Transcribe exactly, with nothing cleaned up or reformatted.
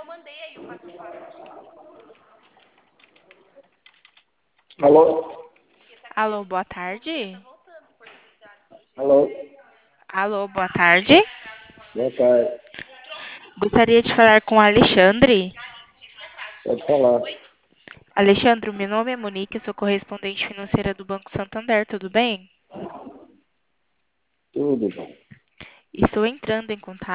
Alô? Alô, boa tarde. Alô? Alô, boa tarde. Boa tarde. Gostaria de falar com o Alexandre. Pode falar. Alexandre, meu nome é Monique, sou correspondente financeira do Banco Santander, tudo bem? Tudo bom. Estou entrando em contato